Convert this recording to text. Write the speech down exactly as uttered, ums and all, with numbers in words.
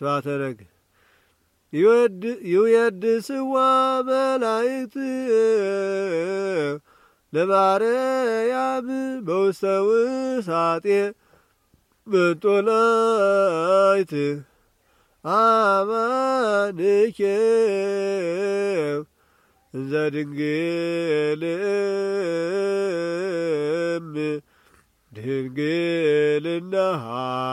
ስብሐተ ነግ ይወድስዋ መላእክት ለማርያም በውስተ ውሳጤ ምንጦላይት አማንኬ እንዘ ድንግልም ድንግልናሃ